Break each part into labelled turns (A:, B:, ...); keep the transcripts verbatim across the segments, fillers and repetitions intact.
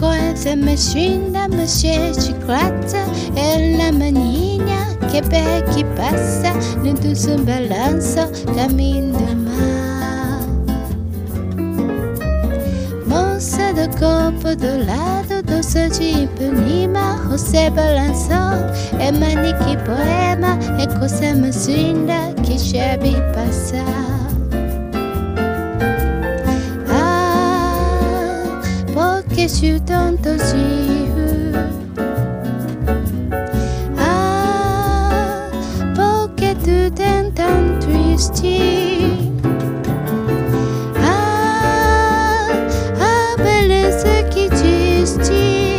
A: coisa mexida, mexer chiclete. É la maninha que pé que passa, no doce balanço, caminho do mar. Moça do corpo do lado, doce de Ipanema, você balançou. É manique poema, é coisa mexida que chega passar. Que je tanto giro. Ah, porque tu t'es tant triste. Ah, a beleza que existe.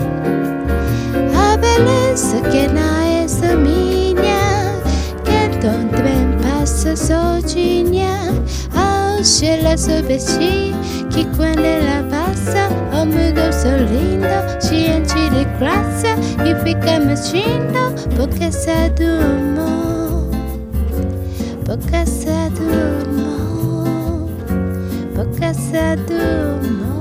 A: A beleza que não é essa minha, que tanto bem passa sozinha. Ah, je la soubesse que quando ela passa, o mundo solindo, cheio de graça, e fica mexendo, porque se durmo, porque se durmo, porque se durmo.